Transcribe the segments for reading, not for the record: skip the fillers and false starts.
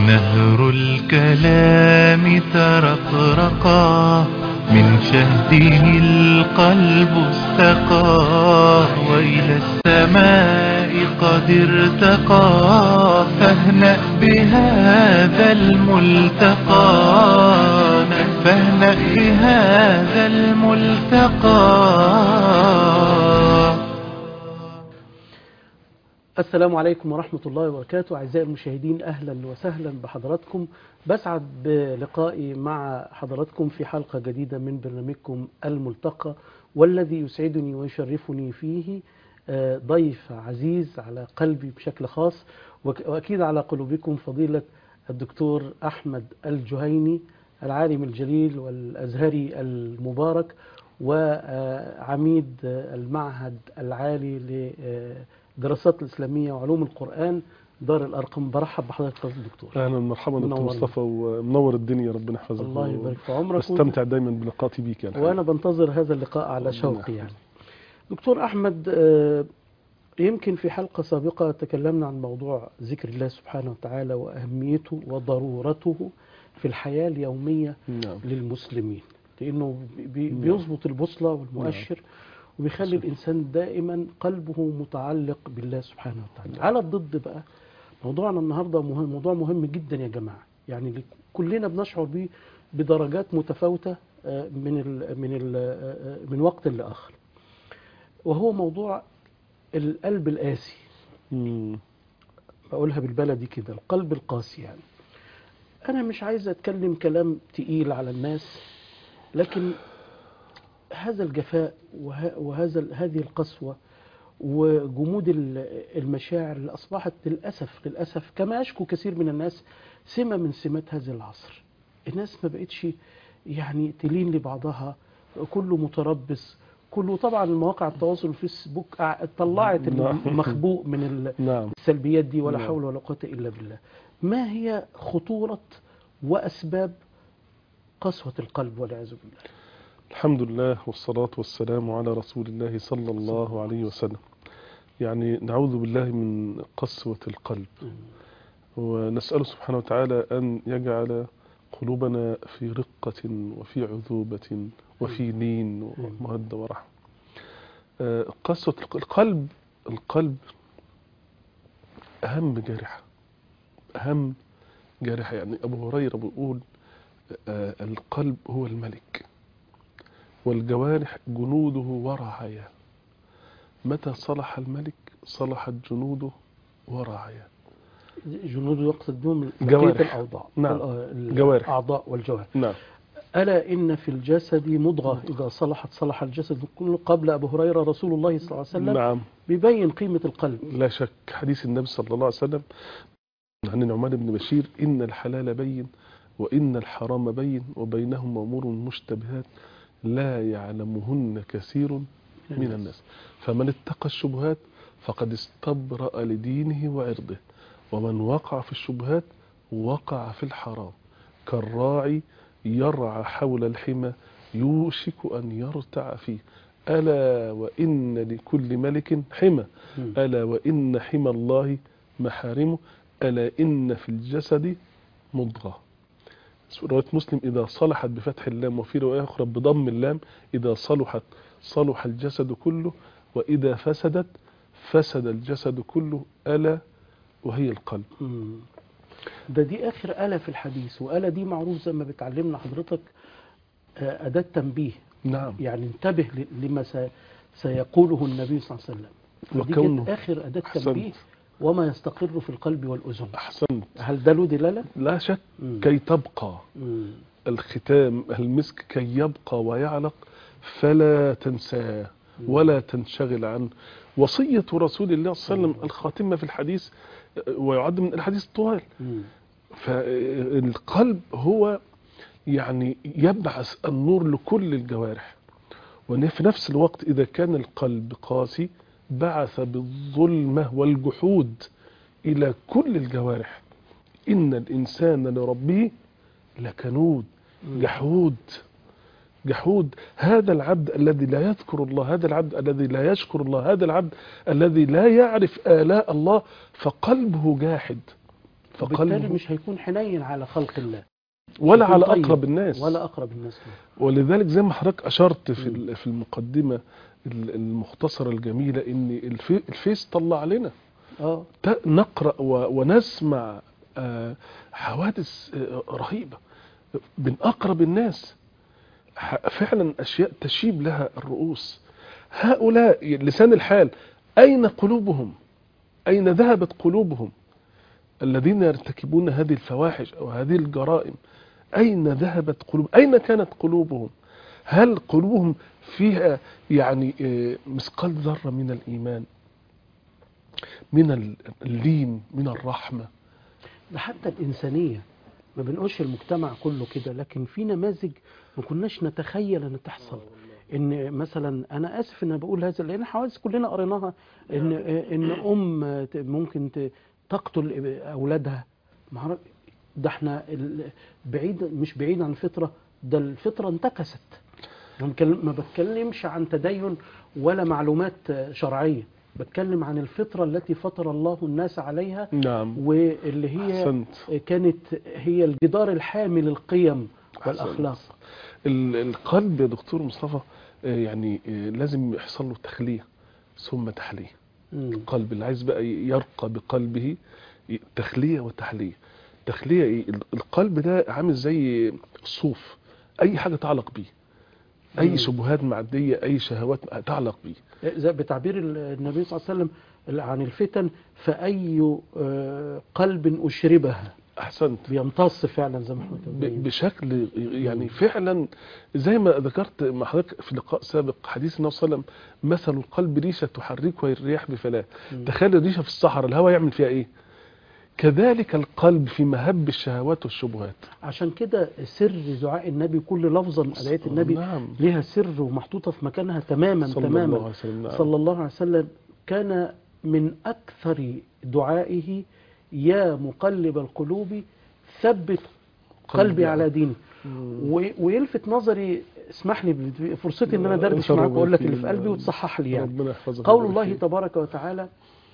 نهر الكلام ترقرقا من شهده القلب استقى وإلى السماء قد ارتقى فاهنأ بهذا الملتقى السلام عليكم ورحمة الله وبركاته. أعزائي المشاهدين، أهلا وسهلا بحضراتكم. بسعد بلقائي مع حضراتكم في حلقة جديدة من برنامجكم الملتقى، والذي يسعدني ويشرفني فيه ضيف عزيز على قلبي بشكل خاص، وأكيد على قلوبكم، فضيلة الدكتور أحمد الجهيني، العالم الجليل والأزهري المبارك وعميد المعهد العالي للدراسات الإسلامية وعلوم القرآن دار الأرقم. برحب بحضرتك يا دكتور. اهلا ومرحبا دكتور مصطفى، ومنور الدنيا، ربنا يحفظك. الله يبارك في عمرك. استمتع دايما بلقائي بيك يعني. وانا بنتظر هذا اللقاء على شوقي يعني. دكتور احمد، يمكن في حلقة سابقة تكلمنا عن موضوع ذكر الله سبحانه وتعالى وأهميته وضرورته في الحياة اليومية للمسلمين، لأنه بيظبط البوصلة والمؤشر وبيخلي الإنسان دائما قلبه متعلق بالله سبحانه وتعالى. على الضد بقى، موضوعنا النهاردة موضوع مهم جدا يا جماعة، يعني كلنا بنشعر به بدرجات متفاوتة من وقت لآخر، وهو موضوع القلب القاسي. بقولها بالبلدي كده، القلب القاسي. يعني أنا مش عايز أتكلم كلام تقيل على الناس، لكن هذا الجفاء هذه القسوة وجمود المشاعر اللي أصبحت للأسف كما يشكو كثير من الناس سمة من سمات هذا العصر. الناس ما بقتش يعني تلين لبعضها، كله متربص، كله. طبعا مواقع التواصل الفيسبوك طلعت المخبوء من السلبيات دي، ولا حول ولا قوة إلا بالله. ما هي خطورة وأسباب قسوة القلب والعياذ بالله؟ الحمد لله والصلاة والسلام على رسول الله صلى الله عليه وسلم. يعني نعوذ بالله من قسوة القلب، ونسأله سبحانه وتعالى أن يجعل قلوبنا في رقة وفي عذوبة وفي لين ومودة ورحمة. قسوة القلب أهم جارحة. يعني أبو هريرة بيقول القلب هو الملك والجوارح جنوده ورعاياه. متى صلح الملك صلحت جنوده ورعاياه. جنوده يقصد بهم جوارح. الأوضاع. جوارح. الأعضاء والجوارح. نعم. ألا إن في الجسد مضغة إذا صلحت صلح الجسد كله. قبل أبو هريرة رسول الله صلى الله عليه وسلم نعم. بيبين قيمة القلب. لا شك. حديث النبي صلى الله عليه وسلم عن النعمان بن بشير: إن الحلال بين وإن الحرام بين وبينهما أمور مشتبهات لا يعلمهن كثير من الناس، فمن اتقى الشبهات فقد استبرأ لدينه وعرضه، ومن وقع في الشبهات وقع في الحرام، كالراعي يرعى حول الحمى يوشك أن يرتع فيه. ألا وإن لكل ملك حمى، ألا وإن حمى الله محارمه، ألا إن في الجسد مضغة. رواية مسلم: إذا صلحت بفتح اللام، وفي رواية أخرى بضم اللام: إذا صلحت صلح الجسد كله، وإذا فسدت فسد الجسد كله، ألا وهي القلب. دي آخر آلة في الحديث، وآلة دي معروف زي ما بتعلمنا حضرتك أداة تنبيه. نعم. يعني انتبه لما سيقوله النبي صلى الله عليه وسلم. وكونه آخر أداة تنبيه وما يستقر في القلب والأذن. أحسنت. هل ده له دلالة؟ لا شك. كي تبقى الختام المسك، كي يبقى ويعلق، فلا تنساه ولا تنشغل عنه. وصية رسول الله صلى الله عليه وسلم الخاتمة في الحديث، ويعد من الحديث الطوال. فالقلب هو يعني يبعث النور لكل الجوارح، وفي نفس الوقت إذا كان القلب قاسي بعث بالظلمة والجحود إلى كل الجوارح. إن الإنسان لربه لكنود. جحود. هذا العبد الذي لا يذكر الله، هذا العبد الذي لا يشكر الله، هذا العبد الذي لا يعرف آلاء الله، فقلبه جاحد، وبالتالي مش هيكون حنين على خلق الله ولا على طيب أقرب الناس، ولا أقرب الناس له. ولذلك زي ما حضرتك أشرت في المقدمة المختصرة الجميلة إن الفيس طلع علينا نقرأ ونسمع حوادث رهيبة من أقرب الناس، فعلا أشياء تشيب لها الرؤوس. هؤلاء لسان الحال أين قلوبهم؟ أين ذهبت قلوبهم الذين يرتكبون هذه الفواحش أو هذه الجرائم؟ أين ذهبت قلوب؟ أين كانت قلوبهم؟ هل قلوبهم فيها يعني مثقال ذرة من الإيمان، من اللين، من الرحمة؟ ده حتى الإنسانية، ما بنقولش المجتمع كله كده، لكن في نماذج ما كناش نتخيل أن تحصل. ان مثلا انا اسف ان انا بقول هذا لان حوادث كلنا قريناها، ان ممكن تقتل اولادها. ده احنا بعيد، مش بعيد عن الفطره، ده الفطره انتكست. ما بتكلمش عن تدين ولا معلومات شرعيه، بتكلم عن الفطره التي فطر الله الناس عليها. نعم. واللي هي أحسنت. كانت هي الجدار الحامل القيم والاخلاق. القلب يا دكتور مصطفى يعني لازم يحصل له تخلية ثم تحلية. القلب اللي عايز بقى يرقى بقلبه تخلية وتحلية. تخلية ايه؟ القلب ده عامل زي الصوف، اي حاجة تعلق بيه، اي شبهات معدية، اي شهوات تعلق بيه. زي بتعبير النبي صلى الله عليه وسلم عن الفتن، فأي قلب أشربها. أحسنت. بيمتص فعلا زي ما احنا بشكل يعني فعلا زي ما ذكرت مع حضرتك في لقاء سابق حديث النبي صلى الله عليه وسلم: مثل القلب ريشة تحركها الرياح بفلاه. تخيل الريشة في الصحراء، الهواء يعمل فيها ايه؟ كذلك القلب في مهب الشهوات والشبهات. عشان كده سر دعاء النبي، كل لفظة من آيات النبي لها سر ومحطوطة في مكانها تماما صلى الله عليه وسلم. كان من أكثر دعائه: يا مقلب القلوب ثبت قلبي على ديني. ويلفت نظري، اسمح لي فرصتي ان انا دردش معاك واقول لك اللي في قلبي وتصحح لي يعني. قول الله تبارك وتعالى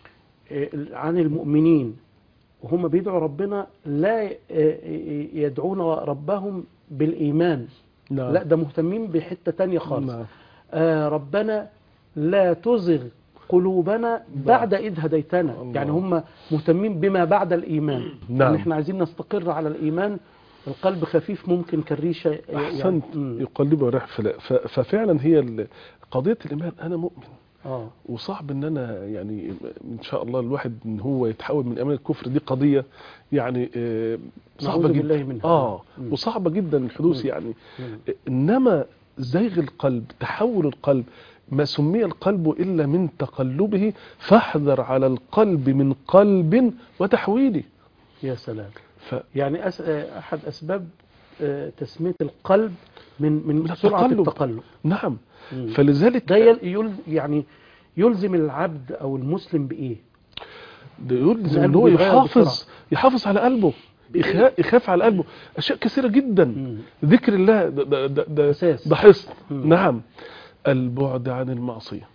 عن المؤمنين وهم بيدعوا ربنا: لا يدعون ربهم بالإيمان. لا، ده مهتمين بحتة تانية خالص. ربنا لا تزغ قلوبنا بعد إذ هديتنا. يعني هم مهتمين بما بعد الإيمان. يعني احنا عايزين نستقر على الإيمان. القلب خفيف ممكن كالريشة. أحسنت. يقلبه ريح فلا. ففعلا هي قضية الإيمان. أنا مؤمن وصعب ان انا يعني ان شاء الله الواحد ان هو يتحول من ايمان الكفر، دي قضيه يعني صعبه جدا. وصعبه جدا الحدوث يعني. انما زيغ القلب، تحول القلب، ما سمي القلب الا من تقلبه، فاحذر على القلب من قلب وتحويله. يا سلام. يعني احد اسباب تسميه القلب من سرعه التقلب. نعم. فلذلك ده يعني يلزم العبد او المسلم بايه؟ ده يلزم ان هو يحافظ على قلبه، يخاف على قلبه. اشياء كثيره جدا. ذكر الله ده حصن. نعم. البعد عن المعصيه،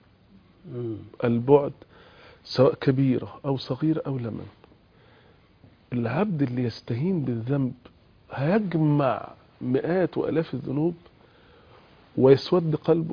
البعد سواء كبيره او صغيره او لمن. العبد اللي يستهين بالذنب هيجمع مئات والاف الذنوب ويسود قلبه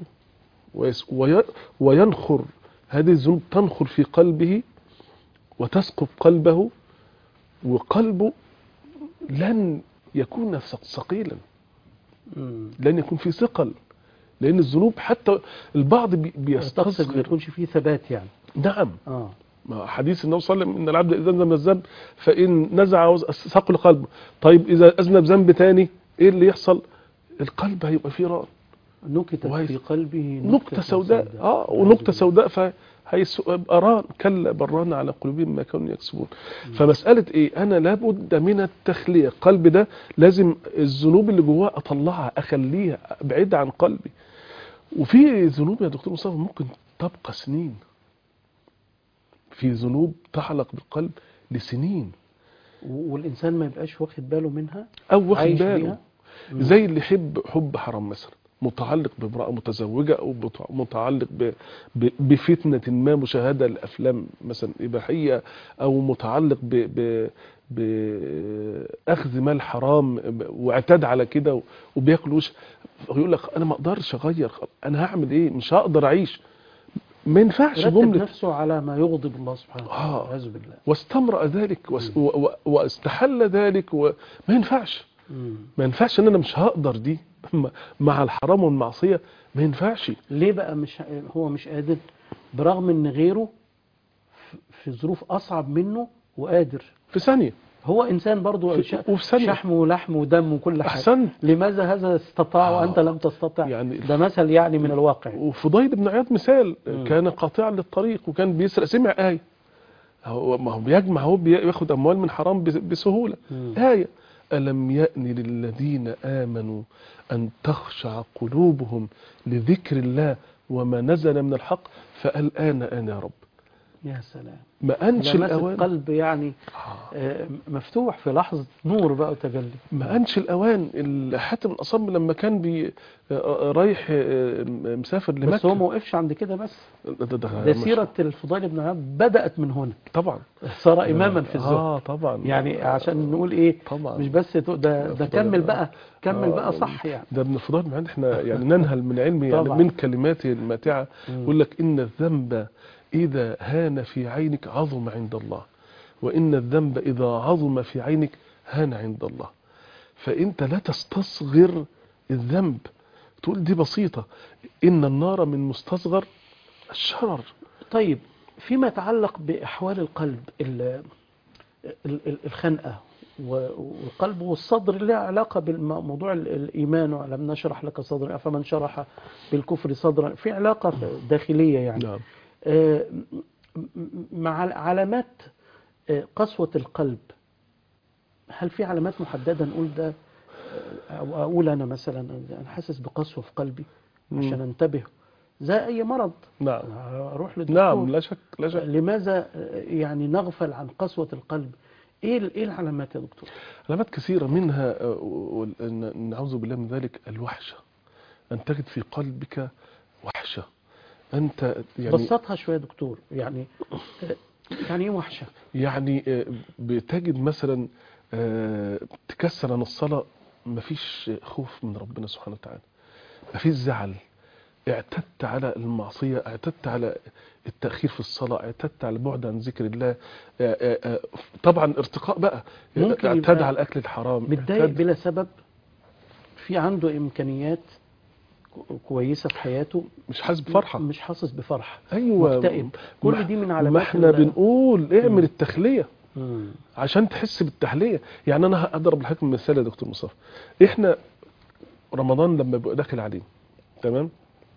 وينخر هذه الذنوب، تنخر في قلبه وتسقط قلبه، وقلبه لن يكون ثقيلا، لن يكون فيه ثقل، لأن الذنوب حتى البعض بيستصغر، ما يكونش فيه ثبات يعني. نعم. حديث النبي صلى الله عليه وسلم: إن العبد إذا أذنب الذنب فإن نزع ثقل قلبه. طيب إذا أذنب ذنب تاني إيه اللي يحصل؟ القلب هيبقى فيه رأب، نكتة في قلبه نكتة سوداء. ونكتة سوداء فهيبقى كلا بران على قلوبهم ما كانوا يكسبون. فمسألة ايه؟ انا لابد من التخلية. القلب ده لازم الذنوب اللي جواه اطلعها، اخليها بعيد عن قلبي. وفي ذنوب يا دكتور مصطفى ممكن تبقى سنين، في ذنوب تعلق بالقلب لسنين والانسان ما يبقاش واخد باله منها او واخد باله. زي اللي حب حرام مثلا، متعلق بامرأة متزوجة أو متعلق بفتنة ما مشاهدة الأفلام مثلا إباحية، أو متعلق بأخذ مال حرام واعتاد على كده وبياكل وش، يقول لك أنا ما أقدرش أغير، أنا هعمل إيه؟ مش هقدر أعيش. ما ينفعش رتب جملة نفسه على ما يغضب الله سبحانه وتعالى والعياذ بالله. واستمرأ ذلك واستحل ذلك، وما ينفعش. ما ينفعش ان انا مش هقدر دي مع الحرام والمعصية، ما ينفعش. ليه بقى هو مش قادر برغم ان غيره في ظروف اصعب منه وقادر في ثانية. هو انسان برضو شحم ولحم ودم وكل حاجة. أحسنت. لماذا هذا استطاع وانت لم تستطع؟ يعني ده مثل يعني من الواقع. وفضيل بن عياض مثال كان قاطعا للطريق وكان بيسرق، سمع آية، ما هو بيجمع، هو بياخد اموال من حرام بسهولة. آية ألم يأن للذين آمنوا أن تخشع قلوبهم لذكر الله وما نزل من الحق فالآن أنا يا رب. يا سلام. ما أنش الأوان. القلب يعني مفتوح في لحظة نور بقى وتجلي. ما أنش الأوان. حاتم الأصم لما كان رايح مسافر لمكة، بس هو ما وقفش عند كده بس. ده سيرة الفضيل بن عياض بدأت من هنا. طبعا. صار إماما في الزهد. طبعا. يعني عشان نقول إيه، طبعا. مش بس ده كمل بقى صح يعني. ده ابن الفضيل بن عياض احنا يعني ننهل من علمه يعني من كلماته الماتعة. يقول لك إن الذنب إذا هان في عينك عظم عند الله، وإن الذنب إذا عظم في عينك هان عند الله. فأنت لا تستصغر الذنب تقول دي بسيطة، إن النار من مستصغر الشرر. طيب فيما يتعلق بأحوال القلب، الخنقة والقلب والصدر اللي لها علاقة بالموضوع الإيمان، ولم نشرح لك صدرا فمن شرح بالكفر صدرا، في علاقة داخلية يعني. نعم. مع علامات قسوة القلب، هل في علامات محددة نقول ده، أو أقول أنا مثلا أنا حاسس بقسوة في قلبي عشان أنتبه زي أي مرض؟ نعم. أروح للدكتور. نعم، لا شك لا شك. لماذا يعني نغفل عن قسوة القلب؟ إيه العلامات يا دكتور؟ علامات كثيرة، منها نعوذ بالله من ذلك الوحشة، أن تجد في قلبك وحشة. أنت يعني بسطها شوية يا دكتور، يعني إيه وحشة؟ يعني بتجد مثلا تكسر عن الصلاة، مفيش خوف من ربنا سبحانه وتعالى، مفيش زعل، اعتدت على المعصية، اعتدت على التأخير في الصلاة، اعتدت على البعد عن ذكر الله، طبعا ارتقاء بقى، اعتدى على الأكل الحرام، متضايق بلا سبب، في عنده إمكانيات كويسة في حياته، مش حاسس بفرحة، مش حاسس بفرحة، أيوة، مكتئب. كل دي من علامات. ما احنا بنقول اعمل التخلية عشان تحس بالتحلية. يعني أنا هضرب لحضرتك مثال يا دكتور مصطفى. احنا رمضان لما بيبقى داخل عليه، تمام،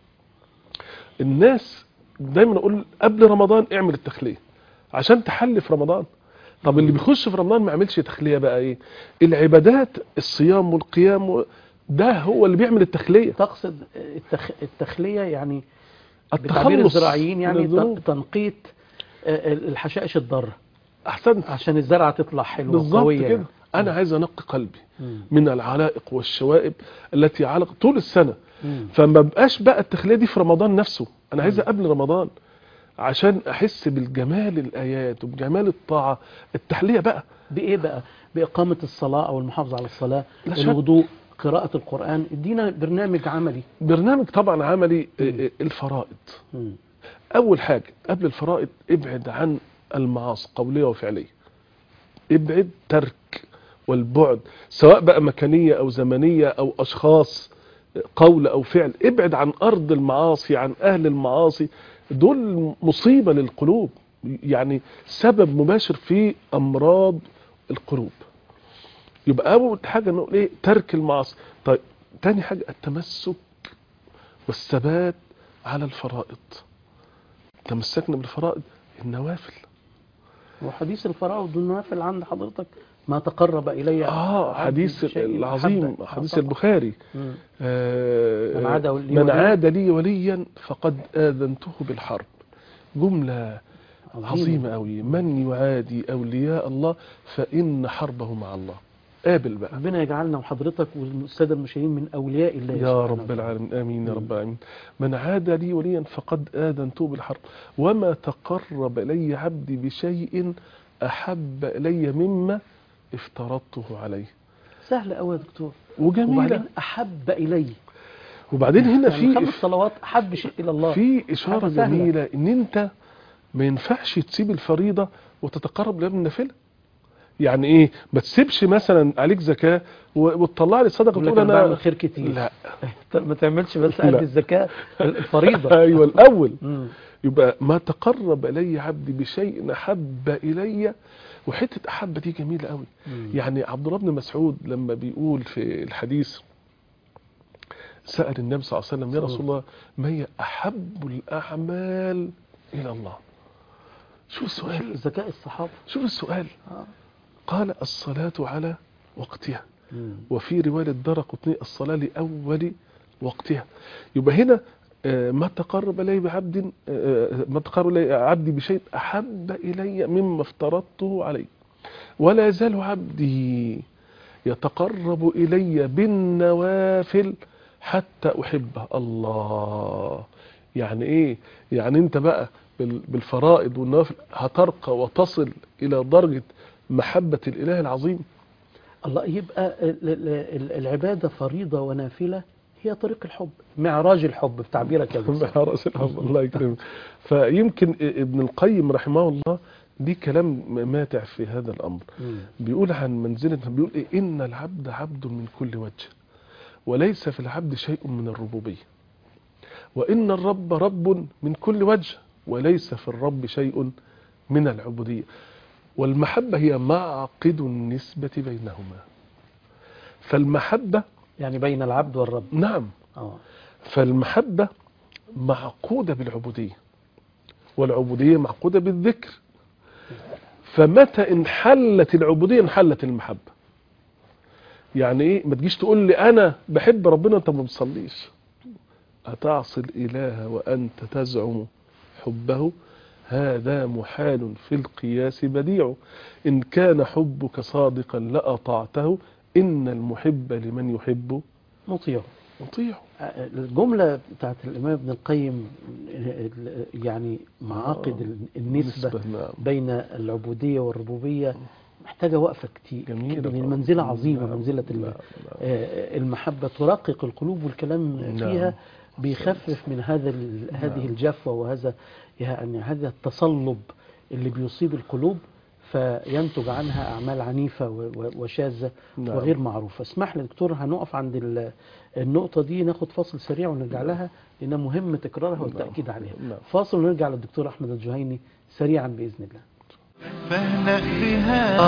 الناس دايما اقول قبل رمضان اعمل التخلية عشان تحلي في رمضان. طب اللي بيخش في رمضان ما يعملش تخلية بقى ايه؟ العبادات، الصيام والقيام، ده هو اللي بيعمل التخلية. تقصد التخلية يعني التخلص الزراعيين، يعني تنقية الحشائش الضارة. احسنت، عشان الزرعة تطلع حلوة بالظبط قوية كده. انا عايز انقي قلبي من العلائق والشوائب التي علق طول السنة. فما بقاش بقى التخلية دي في رمضان نفسه، انا عايزها قبل رمضان عشان احس بالجمال الايات وبجمال الطاعة. التحلية بقى بايه بقى؟ باقامة الصلاة او المحافظة على الصلاة، الوضوء، قراءة القرآن. ادينا برنامج عملي. برنامج طبعا عملي. الفرائض. اول حاجة قبل الفرائض ابعد عن المعاصي قولية وفعلية. ابعد، ترك والبعد، سواء بقى مكانية او زمنية او اشخاص، قول او فعل. ابعد عن ارض المعاصي، عن اهل المعاصي، دول مصيبة للقلوب، يعني سبب مباشر في امراض القلوب. يبقى اول حاجة نقول ايه؟ ترك المعاصي. طيب تاني حاجة التمسك والثبات على الفرائض. تمسكنا بالفرائض، النوافل. وحديث الفرائض والنوافل عند حضرتك ما تقرب إلي حديث العظيم، حديث البخاري. من عاد لي وليا فقد آذنته بالحرب. جملة عظيمة قوي. من يعادي أولياء الله فإن حربه مع الله. قابل بقى. ربنا يجعلنا وحضرتك والسادة المشاهدين من أولياء الله يا رب العالمين، آمين يا رب العالمين. من عاد لي وليا فقد آذنته بالحرب، وما تقرب إلي عبدي بشيء أحب إلي مما افترضته عليه. سهل قوي يا دكتور، وجميلة. وبعدين أحب إلي، وبعدين هنا يعني في 5 صلوات أحب شيء إلى الله، في إشارة حاجة سهلة. جميلة إن أنت ما ينفعش تسيب الفريضة وتتقرب لها بالنافلة. يعني إيه؟ ما تسيبش مثلا عليك زكاة وتطلع لي صدقة يقول لك وتقول أنا أنا بعمل خير كتير. لا ما تعملش بس لا. قد الزكاة الفريضة. أيوة الأول. مم. يبقى ما تقرب إلي عبدي بشيء أحب إلي. وحتة أحب دي جميلة قوي. يعني عبد الله بن مسعود لما بيقول في الحديث، سأل النبي صلى الله عليه وسلم: يا رسول الله، ما هي أحب الأعمال إلى الله؟ شوف السؤال، ذكاء الصحابة. شوف السؤال. قال: الصلاة على وقتها. وفي رواية الدرقطني: الصلاة لأول وقتها. يبقى هنا ما تقرب إلي بعبد ما تقرب إلي عبدي بشيء أحب إلي مما افترضته عليه، ولا يزال عبدي يتقرب إلي بالنوافل حتى أحبه. الله. يعني إيه؟ يعني أنت بقى بالفرائض والنوافل هترقى وتصل إلى درجة محبة الإله العظيم. الله. يبقى العبادة فريضة ونافلة هي طريق الحب، معراج الحب بتعبيرك يا دكتور. معراج الحب، الله يكرمك. فيمكن ابن القيم رحمه الله دي كلام ماتع في هذا الأمر. بيقول عن منزلة، بيقول إيه؟ إن العبد عبد من كل وجه، وليس في العبد شيء من الربوبية، وإن الرب رب من كل وجه، وليس في الرب شيء من العبودية. والمحبة هي معقد النسبة بينهما. فالمحبة يعني بين العبد والرب. نعم. فالمحبة معقودة بالعبودية، والعبودية معقودة بالذكر. فمتى انحلت العبودية انحلت المحبة. يعني ايه؟ ما تجيش تقول لي انا بحب ربنا انت ما بتصليش. أتعصي الإله وأنت تزعم حبه؟ هذا محال في القياس بديع. إن كان حبك صادقا لأطعته، إن المحب لمن يحب مطيع. الجملة بتاعت الإمام ابن القيم يعني معاقد النسبة بين العبودية والربوبية محتاجة وقفة كتير. المنزلة عظيمة، منزلة المحبة ترقق القلوب، والكلام فيها بيخفف من هذه الجفوة وهذا يعني هذا التصلب اللي بيصيب القلوب، فينتج عنها أعمال عنيفة وشاذة وغير معروفة. اسمح لي دكتور، هنقف عند النقطة دي، ناخد فاصل سريع ونرجع لها لأنها مهم تكرارها والتأكيد عليها. فاصل ونرجع للدكتور أحمد الجهيني سريعا بإذن الله. فاهنأ بها.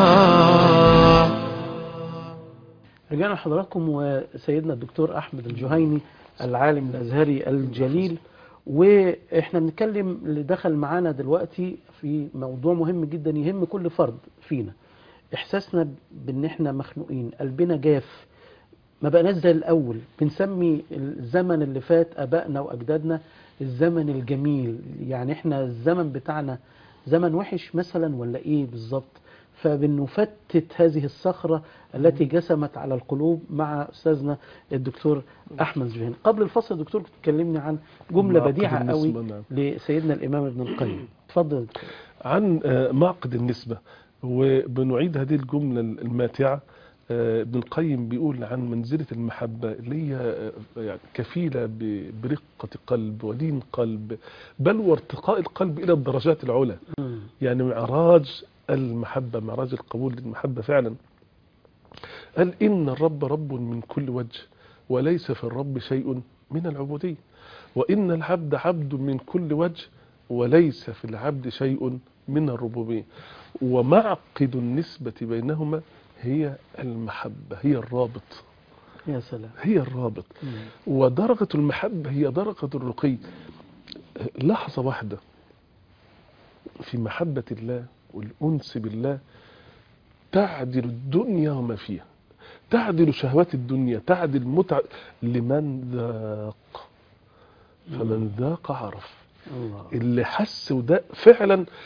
رجعنا لحضراتكم وسيدنا الدكتور أحمد الجهيني العالم الأزهري الجليل، واحنا بنتكلم اللي دخل معانا دلوقتي في موضوع مهم جدا يهم كل فرد فينا. احساسنا بان احنا مخنوقين، قلبنا جاف، ما بقناش زي الاول. بنسمي الزمن اللي فات ابائنا واجدادنا الزمن الجميل، يعني احنا الزمن بتاعنا زمن وحش مثلا ولا ايه بالظبط؟ فبنفتت هذه الصخرة التي جسمت على القلوب مع أستاذنا الدكتور أحمد الجهيني. قبل الفصل الدكتور كنت تكلمني عن جملة بديعة قوي لسيدنا الإمام ابن القيم. تفضل دكتور. عن معقد النسبة، وبنعيد هذه الجملة الماتعة. ابن القيم بيقول عن منزلة المحبة اللي هي يعني كفيلة برقة قلب ولين قلب، بل وارتقاء القلب إلى الدرجات العلى. يعني معراج المحبة، معراج القبول للمحبة فعلا. قال: إن الرب رب من كل وجه، وليس في الرب شيء من العبودية، وإن العبد عبد من كل وجه، وليس في العبد شيء من الربوبية. ومعقد النسبة بينهما هي المحبة، هي الرابط. يا سلام. هي الرابط. ودرجة المحبة هي درجة الرقي. لحظة واحدة في محبة الله والأنس بالله تعدل الدنيا وما فيها، تعدل شهوات الدنيا، تعدل متعة لمن ذاق. فمن ذاق عرف. اللي حس وده فعلا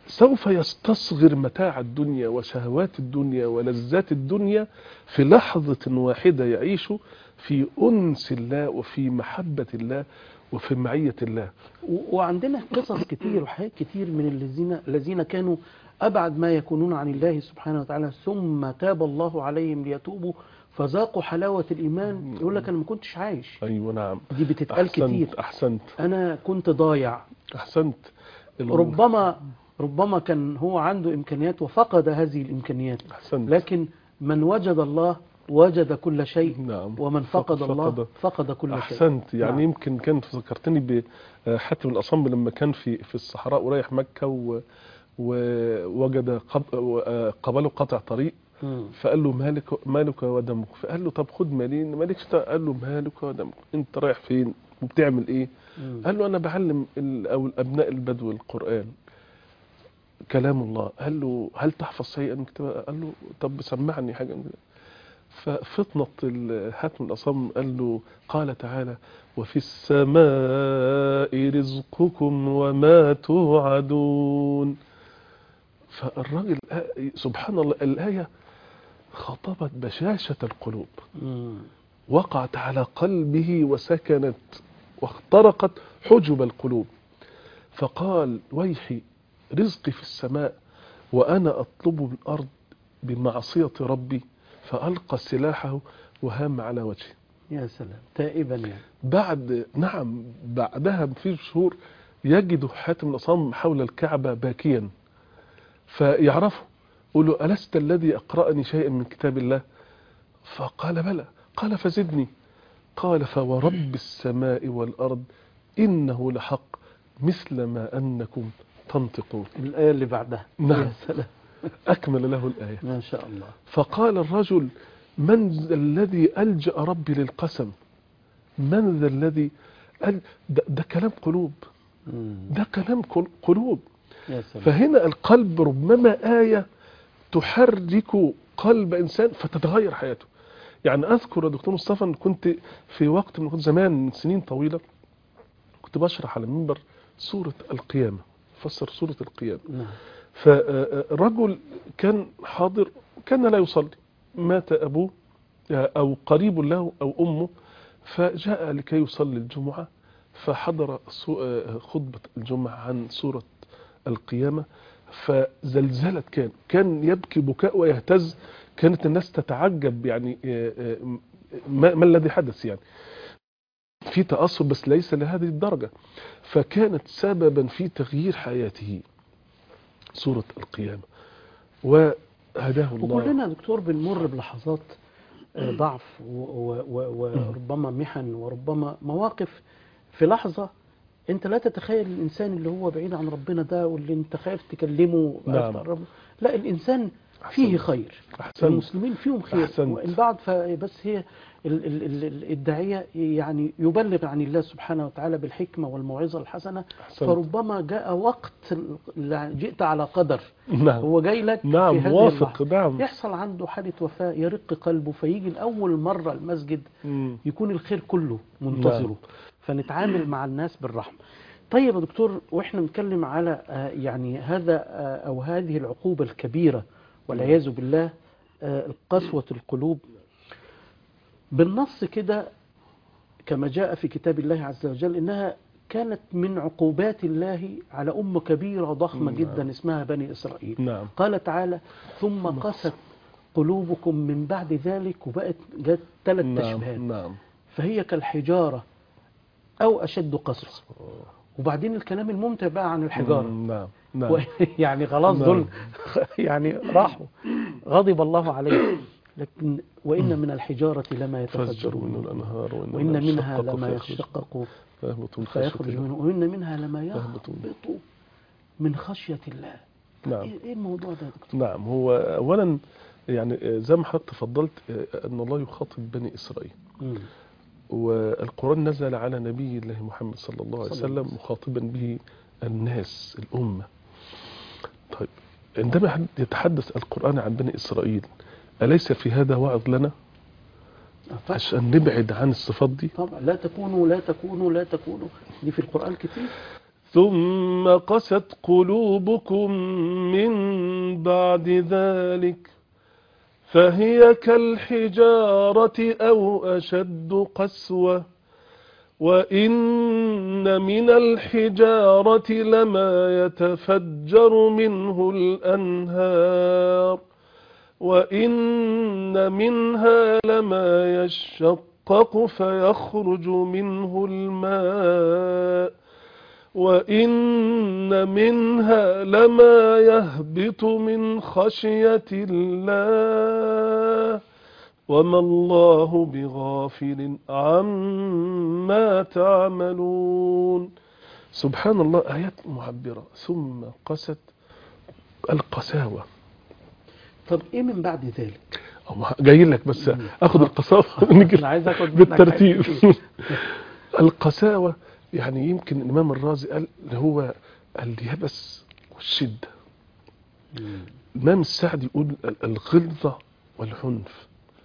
سوف يستصغر متاع الدنيا وشهوات الدنيا ولذات الدنيا في لحظة واحدة يعيش في أنس الله وفي محبة الله وفي معية الله. وعندنا قصص كتير وحاجات كتير من الذين كانوا أبعد ما يكونون عن الله سبحانه وتعالى، ثم تاب الله عليهم ليتوبوا فذاقوا حلاوة الإيمان. يقول لك أنا ما كنتش عايش. أيوة نعم. دي بتتقال كتير. أحسنت. أنا كنت ضايع. أحسنت. ربما كان هو عنده إمكانيات وفقد هذه الإمكانيات. أحسنت. لكن من وجد الله وجد كل شيء. نعم. ومن فقد الله فقد كل شيء. أحسنت. يعني نعم. يمكن كانت فكرتني بحاتم الأصم لما كان في الصحراء ورايح مكة ووجد قبله قطع طريق، فقال له مالك ودمك، فقال له طب خد مالي مالكش. قال له مالك ودمك، انت رايح فين وبتعمل ايه؟ قال له انا بعلم ابناء البدو القرآن كلام الله. قال له هل تحفظ شيئا من كتاب؟ قال له طب سمعني حاجه من كده. ففطنة حاتم الأصم قال له قال تعالى وفي السماء رزقكم وما توعدون. فالراجل سبحان الله الآية خطبت بشاشة القلوب، وقعت على قلبه وسكنت واخترقت حجب القلوب، فقال ويحي رزقي في السماء وأنا أطلب بالأرض بمعصية ربي، فألقى سلاحه وهام على وجهه. يا سلام، تائبا يعني. بعدها في شهور يجد حاتم الأصم حول الكعبة باكيا، فيعرفه يقول له ألست الذي أقرأني شيئا من كتاب الله؟ فقال بلى. قال فزدني. قال فورب السماء والأرض إنه لحق مثل ما أنكم تنطقون. الآية اللي بعدها. نعم. يا سلام. أكمل له الآية. ما شاء الله. فقال الرجل من ذا الذي ألجأ ربي للقسم؟ من ذا الذي ده كلام قلوب. ده كلام قلوب. يا سلام. فهنا القلب ربما آية تحرك قلب إنسان فتتغير حياته. يعني أذكر يا دكتور مصطفى أن كنت في وقت من زمان من سنين طويلة كنت بشرح على المنبر سورة القيامة، فسر سورة القيامة. فرجل كان حاضر كان لا يصلي، مات أبوه أو قريب له أو أمه، فجاء لكي يصلي الجمعة، فحضر خطبة الجمعة عن سورة القيامة، فزلزلت كان يبكي بكاء ويهتز. كانت الناس تتعجب يعني ما الذي حدث، يعني في تأثر بس ليس لهذه الدرجة. فكانت سببا في تغيير حياته سورة القيامة وهداه الله. وكلنا دكتور بنمر بلحظات ضعف وربما محن وربما مواقف في لحظة انت لا تتخيل الانسان اللي هو بعيد عن ربنا ده واللي انت خايف تكلمه. نعم. لا، الانسان فيه خير. أحسن. المسلمين فيهم خير. أحسن. وإن بعد بس هي الداعية يعني يبلغ عن الله سبحانه وتعالى بالحكمة والموعظة الحسنة. أحسن. فربما جاء وقت جئت على قدر. نعم. هو جاي لك نعم. في هذه موافق. اللحظة. نعم. يحصل عنده حالة وفاة، يرق قلبه، فيجي لأول مرة المسجد يكون الخير كله منتظره. نعم. فنتعامل مع الناس بالرحمة. طيب يا دكتور، واحنا نتكلم على يعني هذا أو هذه العقوبة الكبيرة والعياذ بالله، قسوة القلوب، بالنص كده كما جاء في كتاب الله عز وجل إنها كانت من عقوبات الله على أمة كبيرة ضخمة جدا اسمها بني إسرائيل. نعم. قال تعالى ثم قست قلوبكم من بعد ذلك، وبقت جت 3 تشبيهات. نعم. فهي كالحجارة أو أشد قسوة. وبعدين الكلام الممتع بقى عن الحجارة. نعم. نعم. يعني خلاص دول يعني راحوا غضب الله عليه. لكن وإن من الحجارة لما يتفجر منه الأنهار وإن منها لما يشقق فيخرج منه وإن منها لما يهبط من خشية الله. نعم. إيه الموضوع ده يا دكتور؟ نعم. هو أولا يعني زي ما حضرتك تفضلت أن الله يخاطب بني إسرائيل. والقرآن نزل على نبي الله محمد صلى الله عليه وسلم مخاطبا به الناس الأمة. طيب عندما يتحدث القرآن عن بني إسرائيل أليس في هذا وعظ لنا عشان نبعد عن الصفات دي؟ طبعا لا تكونوا لا تكونوا لا تكونوا، دي في القرآن كتير. ثم قست قلوبكم من بعد ذلك فهي كالحجارة أو أشد قسوة وإن من الحجارة لما يتفجر منه الأنهار وإن منها لما يشقق فيخرج منه الماء وإن منها لما يهبط من خشية الله وما الله بغافل عما تعملون. سبحان الله، آيات معبرة. ثم قست القساوة. طب ايه من بعد ذلك؟ جاي لك بس اخد القساوة ونجي انا عايز اخد بالترتيب. القساوة يعني يمكن الإمام الرازي قال اللي هو اليبس والشدة. الإمام السعدي يقول الغلظة والعنف.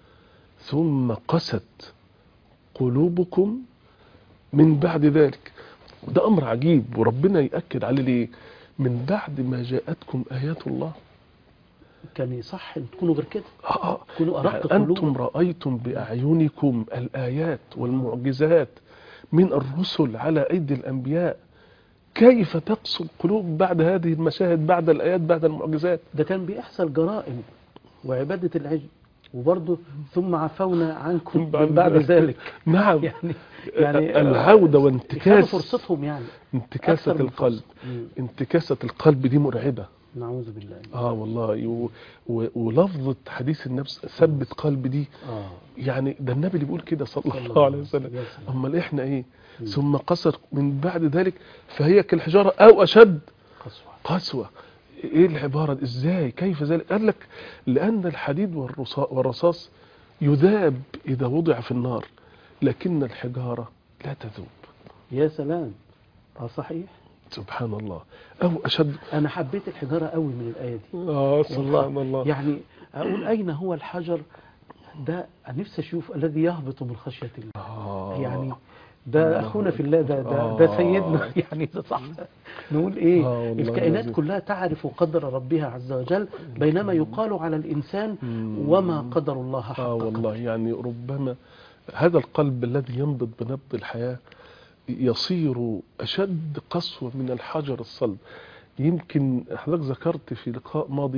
ثم قست قلوبكم من بعد ذلك. ده أمر عجيب وربنا يأكد عليه ليه؟ من بعد ما جاءتكم آيات الله. كان يصح ان تكونوا غير كده، تكونوا أرقت يعني قلوبا. أنتم رأيتم بأعينكم الآيات والمعجزات من الرسل على أيدي الأنبياء، كيف تقسو القلوب بعد هذه المشاهد، بعد الآيات، بعد المعجزات؟ ده كان بيحصل جرائم وعبادة العجل، وبرضه ثم عفونا عنكم من بعد ذلك. نعم. يعني العودة وانتكاس فرصتهم، يعني انتكاسة القلب. انتكاسة القلب دي مرعبة. نعوذ بالله. والله. ولفظة حديث النفس ثبت قلب دي. يعني ده النبي اللي بيقول كده صلى الله عليه وسلم. أما إحنا إيه؟ ثم قصر من بعد ذلك فهي كالحجارة أو أشد قسوة. إيه العبارة؟ إزاي؟ كيف ذلك؟ قال لك لأن الحديد والرصاص يذاب إذا وضع في النار، لكن الحجارة لا تذوب. يا سلام. صحيح. سبحان الله. أو أشد. أنا حبيت الحجارة قوي من الآية دي. سبحان الله. يعني أقول أين هو الحجر ده؟ نفسي أشوف الذي يهبط من خشية الله. يعني ده أخونا في الله، ده سيدنا. يعني ده صح. نقول إيه؟ الكائنات كلها تعرف قدر ربها عز وجل، بينما يقال على الإنسان وما قدر الله حق قدره. والله يعني ربما هذا القلب الذي ينبض بنبض الحياة يصير أشد قسوة من الحجر الصلب. يمكن حضرتك ذكرت في لقاء ماضي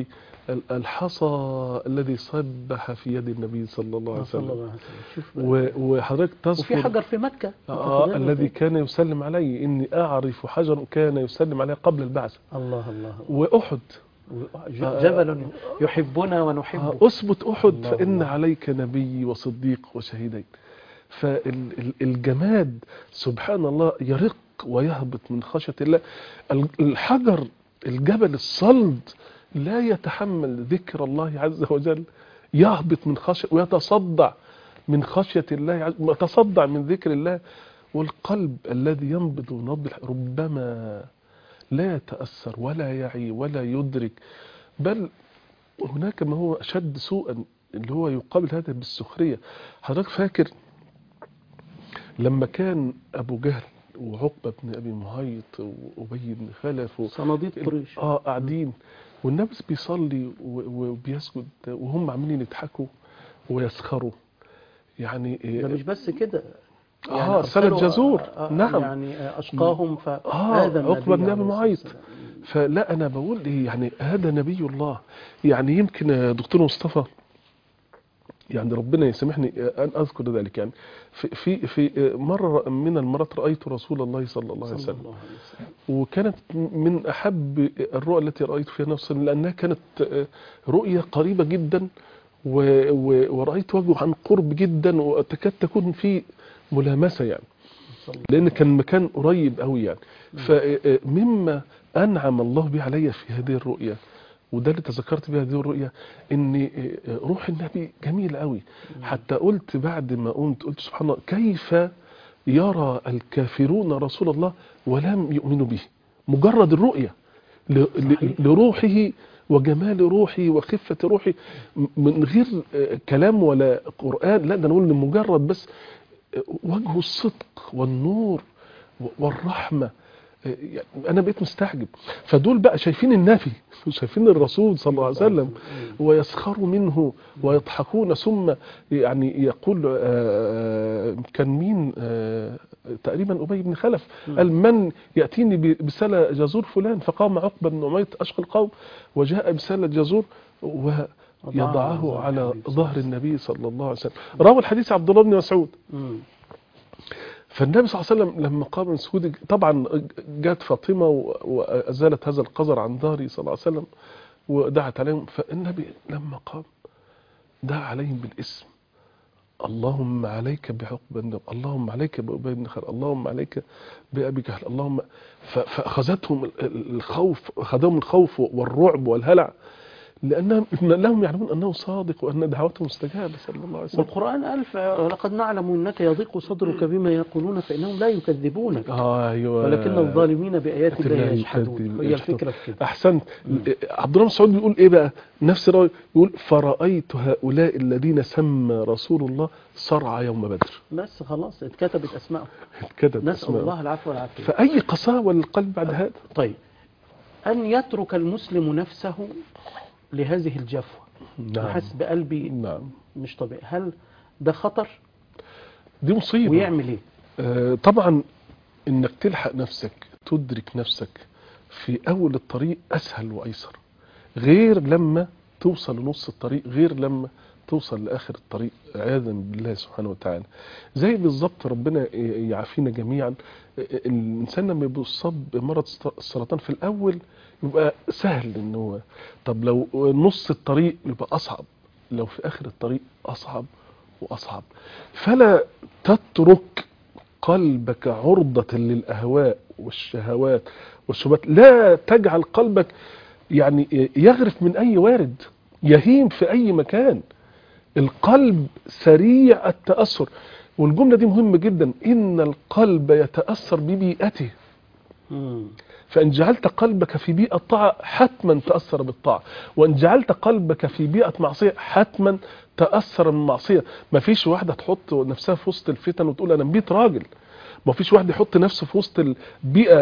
الحصى الذي صبح في يد النبي صلى الله عليه وسلم. وحضرتك تذكر وفي حجر في مكة الذي كان يسلم عليه، إني أعرف حجر كان يسلم عليه قبل البعث. الله. وأحد جبل يحبنا ونحبه. أثبت أحد فإن عليك نبي وصديق وشهيدين. فالجماد سبحان الله يرق ويهبط من خشية الله. الحجر الجبل الصلد لا يتحمل ذكر الله عز وجل، يهبط من خشية ويتصدع من خشية الله، يتصدع من ذكر الله. والقلب الذي ينبض نبض ربما لا يتأثر ولا يعي ولا يدرك، بل هناك ما هو أشد سوءا اللي هو يقابل هذا بالسخرية. حضرتك فاكر لما كان أبو جهل وعقبة بن أبي معيط وأبي بن خلف صناديد قريش قاعدين والنبي بيصلي وبيسجد وهم عاملين يضحكوا ويسخروا؟ يعني ده مش بس كده، يعني سنة جزور. نعم. يعني أشقاهم فهذا عقبة بن أبي معيط. فلا أنا بقول إيه، يعني هذا نبي الله. يعني يمكن يا دكتور مصطفى، يعني ربنا يسامحني أن أذكر ذلك، يعني في مرة من المرات رأيت رسول الله صلى الله عليه وسلم، وكانت من أحب الرؤى التي رأيت فيها نفسي، لأنها كانت رؤية قريبة جدا، ورأيت وجهه عن قرب جدا، وتكاد تكون في ملامسة يعني، لأن كان مكان قريب قوي يعني. فمما أنعم الله به علي في هذه الرؤية، وده اللي تذكرت بها هذه الرؤية، ان روح النبي جميل قوي. حتى قلت بعد ما قلت سبحان الله، كيف يرى الكافرون رسول الله ولم يؤمنوا به؟ مجرد الرؤية لروحه وجمال روحي وخفة روحي، من غير كلام ولا قرآن، لا ده نقول مجرد بس وجه الصدق والنور والرحمة يعني انا بقيت مستعجب. فدول بقى شايفين النبي وشايفين الرسول صلى الله عليه وسلم ويسخروا منه ويضحكون، ثم يعني يقول كان مين تقريبا أبي بن خلف قال من يأتيني بسلة جزور فلان، فقام عقبة بن عميط أشقى القوم وجاء بسلة جزور ويضعه على ظهر النبي صلى الله عليه وسلم. راوي الحديث عبد الله بن مسعود. فالنبي صلى الله عليه وسلم لما قام من سجوده طبعا جاءت فاطمة وأزالت هذا القذر عن ظهري صلى الله عليه وسلم ودعت عليهم. فالنبي لما قام دعا عليهم بالاسم، اللهم عليك بعقبة، اللهم عليك بأبي بن خلف، اللهم عليك بأبي جهل، اللهم. فأخذتهم الخوف والرعب والهلع، لأنهم يعلمون أنه صادق وأن دعوته مستجابة صلى الله عليه وسلم. والقرآن قال لقد نعلم أنك يضيق صدرك بما يقولون فإنهم لا يكذبونك أيوة، ولكن الظالمين بآيات الله يجحدون. هي الفكرة في كده. أحسنت. عبد الله بن مسعود بيقول إيه بقى؟ نفس الرأي يقول فرأيت هؤلاء الذين سمى رسول الله صرع يوم بدر. بس خلاص اتكتبت أسمائهم. نسأل الله العفو والعافية. فأي قساوة للقلب بعد هذا؟ طيب، أن يترك المسلم نفسه لهذه الجفوة. نعم. حس بقلبي نعم. مش طبيعي، هل ده خطر؟ دي مصيبة. ويعمل ايه؟ طبعا انك تلحق نفسك، تدرك نفسك في اول الطريق اسهل وايسر، غير لما توصل لنص الطريق، غير لما توصل لاخر الطريق عياذا بالله سبحانه وتعالى. زي بالظبط ربنا يعافينا جميعا، الانسان لما بيصاب بمرض السرطان في الاول يبقى سهل انه، طب لو نص الطريق يبقى اصعب، لو في اخر الطريق اصعب واصعب. فلا تترك قلبك عرضة للاهواء والشهوات والشبهات، لا تجعل قلبك يعني يغرف من اي وارد، يهيم في اي مكان. القلب سريع التأثر، والجملة دي مهمة جدا، إن القلب يتأثر ببيئته. فإن جعلت قلبك في بيئة طاعة حتما تأثر بالطاعة، وإن جعلت قلبك في بيئة معصية حتما تأثر بالمعصية. ما فيش واحدة تحط نفسها في وسط الفتن وتقول أنا بيت راجل، ما فيش واحد يحط نفسه في وسط البيئة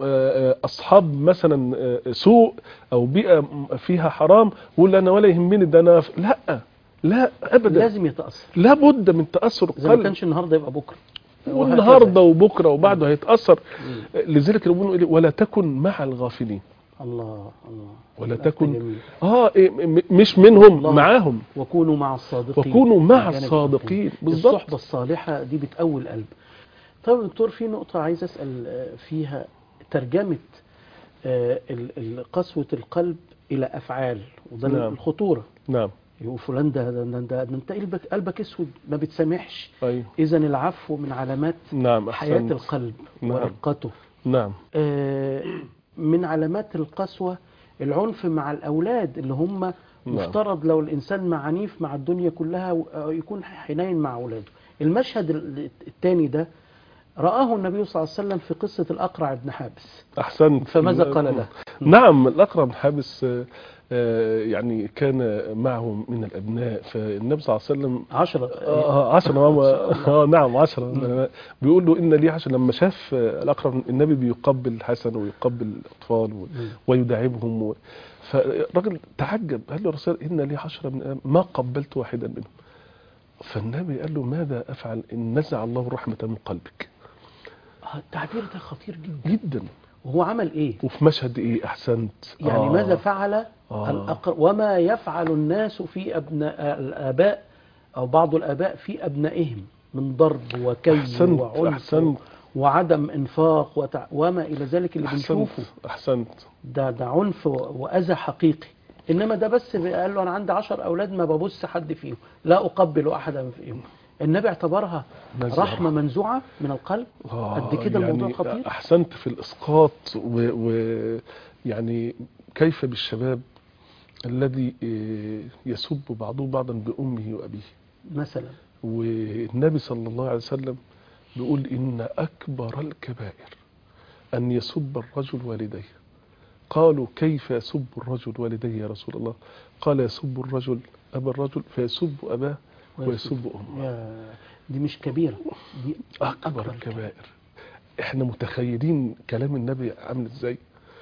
أصحاب مثلا سوء أو بيئة فيها حرام ويقول أنا ولا يهمني ده أنا لا أبدا، لازم يتأثر، لابد من تأثر القلب. إذا ما كانش النهاردة يبقى بكرة، والنهاردة وبكرة وبعده هيتأثر. لذلك ربنا ولا تكن مع الغافلين. الله ولا تكن مش منهم، معاهم. وكونوا مع الصادقين. وكونوا مع الصادقين بالظبط. الصحبة الصالحة دي بتقوي القلب. طيب دكتور، في نقطة عايز أسأل فيها ترجمة قسوة القلب إلى أفعال، وده نعم. الخطورة. نعم. يقول فلان ده انت قلبك اسود، ما بتسامحش. أيوه. اذا العفو من علامات نعم. حياة القلب. نعم. ورقته. نعم. من علامات القسوة العنف مع الأولاد، اللي هم مفترض لو الإنسان مع عنيف مع الدنيا كلها يكون حنين مع أولاده. المشهد الثاني ده رآه النبي صلى الله عليه وسلم في قصة الأقرع بن حابس. أحسنت. فماذا قال له؟ نعم، الأقرع بن حابس يعني كان معه من الأبناء، فالنبي صلى الله عليه وسلم 10 نعم 10 بيقول له إن لي 10. لما شاف الأقرع النبي بيقبل الحسن ويقبل الأطفال ويداعبهم فالراجل تعجب، قال له رسول إن لي 10 من ما قبلت واحدا منهم. فالنبي قال له ماذا أفعل إن نزع الله الرحمة من قلبك؟ التعبير ده خطير جدا جدا. وهو عمل ايه؟ وفي مشهد ايه؟ احسنت. يعني ماذا فعل وما يفعل الناس في ابناء الاباء او بعض الاباء في ابنائهم من ضرب وكي وعنف وعدم انفاق وما الى ذلك اللي بنشوفه. احسنت. ده عنف واذى حقيقي. انما ده بس قال له انا عندي 10 اولاد ما ببص حد فيهم، لا اقبل احدا فيهم. النبي اعتبرها رحمة منزوعة من القلب. قد كده يعني الموضوع خطير. أحسنت في الإسقاط. ويعني كيف بالشباب الذي يسب بعضه بعضا بأمه وأبيه مثلا. والنبي صلى الله عليه وسلم بيقول إن أكبر الكبائر أن يسب الرجل والديه. قالوا كيف يسب الرجل والديه يا رسول الله؟ قال يسب الرجل أبا الرجل فيسب أباه ويسب أمه. دي مش كبيرة، دي أكبر الكبائر. احنا متخيلين كلام النبي عامل ازاي.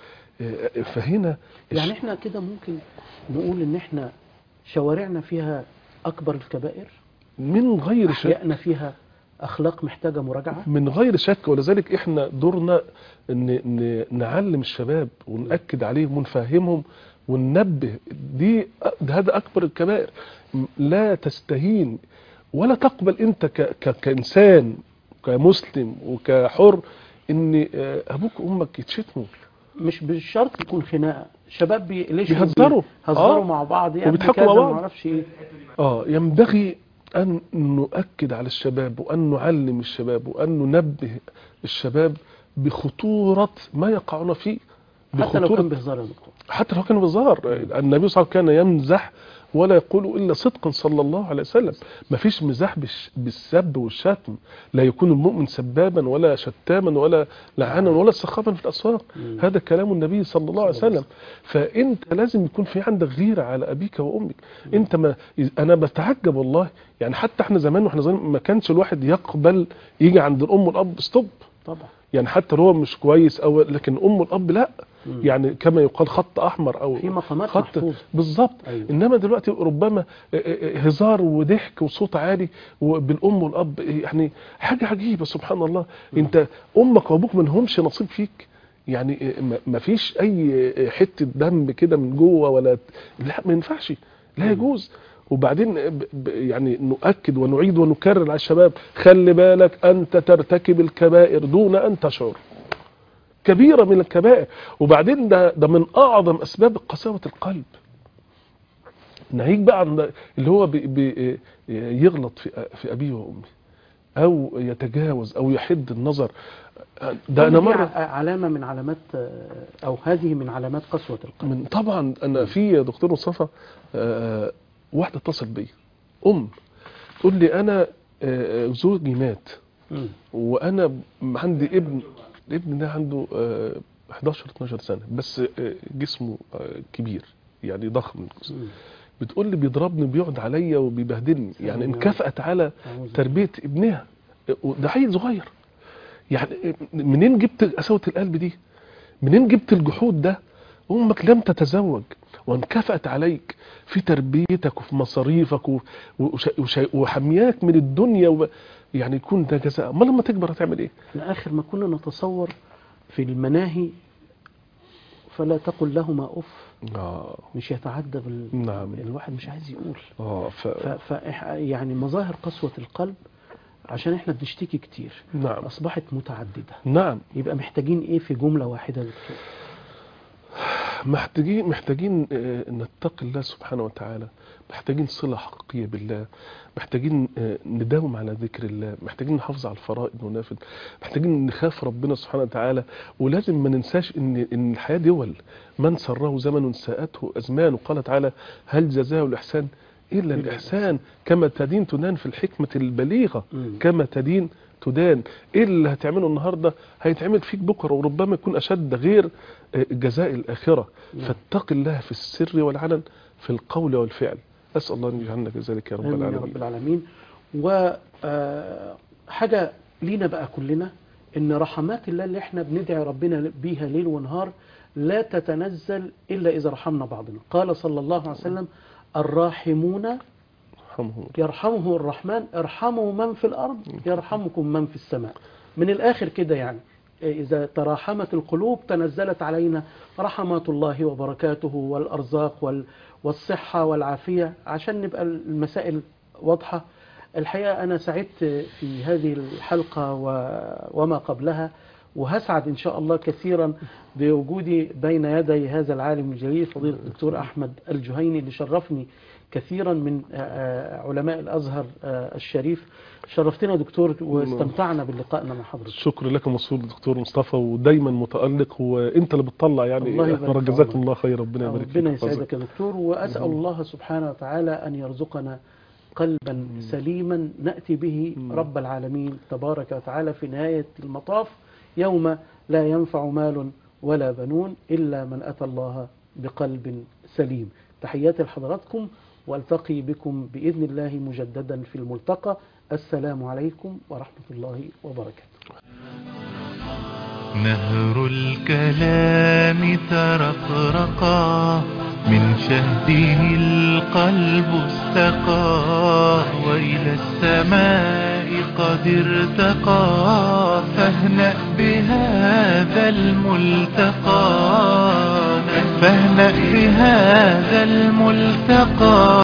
فهنا يعني احنا كده ممكن نقول ان احنا شوارعنا فيها اكبر الكبائر، من غير شك، احيائنا فيها اخلاق محتاجه مراجعه. من غير شك. ولذلك احنا دورنا ان نعلم الشباب ونأكد عليهم ونفهمهم وننبه. هذا اكبر الكبائر. لا تستهين ولا تقبل انت كإنسان كمسلم وكحر ان ابوك وامك يتشتموا. مش بالشرط يكون خناقه، شباب بيهزروا مع بعض يعني وبيضحكوا مع بعض. ما اعرفش ايه. ينبغي أن نؤكد على الشباب وأن نعلم الشباب وأن ننبه الشباب بخطورة ما يقعون فيه. حتى لو كان بهزار يا دكتور، حتى لو كان بهزار. النبي صلى الله عليه وسلم كان يمزح ولا يقول إلا صدقا صلى الله عليه وسلم. ما فيش مزاح بالسب والشتم. لا يكون المؤمن سبابا ولا شتاما ولا لعانا ولا سخابا في الأسواق. هذا كلام النبي صلى الله عليه وسلم. فأنت لازم يكون في عندك غيرة على أبيك وأمك. أنت أنا بتعجب والله، يعني حتى احنا زمان واحنا زمان ما كانش الواحد يقبل يجي عند الأم والأب ستوب طبعا، يعني حتى لو هو مش كويس او لكن ام الاب لا، يعني كما يقال خط احمر او في مقامات خط محفوظة. بالظبط. أيوة. انما دلوقتي ربما هزار وضحك وصوت عالي بالام والاب، يعني حاجه عجيبه سبحان الله. انت امك وابوك ما لهمش نصيب فيك، يعني ما فيش اي حته دم كده من جوه ولا لا، ما ينفعش، لا يجوز. وبعدين يعني نؤكد ونعيد ونكرر على الشباب، خلي بالك أنت ترتكب الكبائر دون أن تشعر، كبيرة من الكبائر. وبعدين ده من أعظم أسباب قساوة القلب. ناهيك بقى عن اللي هو يغلط في أبيه وأمه أو يتجاوز أو يحد النظر. ده أنا مرة علامة من علامات أو هذه من علامات قسوة القلب. طبعا أنا في يا دكتور مصطفى واحدة اتصل بي تقول لي انا زوجي مات وانا عندي ابن ده عنده 11-12 سنة بس جسمه كبير يعني ضخم الجسم. بتقول لي بيضربني بيقعد عليا وبيبهدلني، يعني انكفأت على تربية ابنها ده عيل صغير. يعني منين جبت قساوة القلب دي؟ منين جبت الجحود ده؟ امك لم تتزوج وانكفأت عليك في تربيتك وفي مصاريفك وحمياك من الدنيا يعني يكون ده جزاء. ما لما تكبر هتعمل ايه؟ احنا اخر ما كنا نتصور في المناهي فلا تقل لهما اف. مش يتعدى نعم. الواحد مش عايز يقول. يعني مظاهر قسوة القلب عشان احنا بنشتكي كتير. نعم. اصبحت متعددة. نعم. يبقى محتاجين ايه في جملة واحدة دكتور؟ محتاجين نتقي الله سبحانه وتعالى، محتاجين صلة حقيقية بالله، محتاجين نداوم على ذكر الله، محتاجين نحافظ على الفرائض ونافذ، محتاجين نخاف ربنا سبحانه وتعالى. ولازم ما ننساش ان الحياة دول، من سره زمن ساءته أزمان. وقال تعالى هل جزاء الإحسان إلا الإحسان كما تدين تدان في الحكمة البليغة. كما تدين تدان. ايه اللي هتعمله النهاردة هيتعمل فيك بكرة، وربما يكون أشد غير جزاء الآخرة. فاتق الله في السر والعلن، في القول والفعل. أسأل الله أن يجعلنا كذلك يا رب العالمين. يا رب العالمين. وحاجة لينا بقى كلنا، إن رحمات الله اللي احنا بندعي ربنا بيها ليل ونهار لا تتنزل إلا إذا رحمنا بعضنا. قال صلى الله عليه وسلم الراحمون يرحمه الرحمن ارحموا من في الأرض يرحمكم من في السماء. من الآخر كده يعني إذا تراحمت القلوب تنزلت علينا رحمات الله وبركاته والأرزاق والصحة والعافية، عشان نبقى المسائل واضحة. الحقيقة أنا سعدت في هذه الحلقة وما قبلها، وهسعد إن شاء الله كثيرا بوجودي بين يدي هذا العالم الجليل فضيلة الدكتور أحمد الجهيني اللي شرفني كثيرا من علماء الأزهر الشريف. شرفتنا دكتور واستمتعنا باللقائنا مع حضرتك. شكرا لك مسؤول دكتور مصطفى، ودايما متألق وانت اللي بتطلع يعني. جزاكم الله خير. ربنا يبارك فيك. ربنا يسعدك يا دكتور. وأسأل الله سبحانه وتعالى أن يرزقنا قلبا سليما نأتي به رب العالمين تبارك وتعالى في نهاية المطاف يوم لا ينفع مال ولا بنون إلا من أتى الله بقلب سليم. تحياتي لحضراتكم، والتقي بكم بإذن الله مجددا في الملتقى. السلام عليكم ورحمة الله وبركاته. نهر الكلام ترقرقا من شهده القلب استقى وإلى السماء قد ارتقى فاهنأ بهذا الملتقى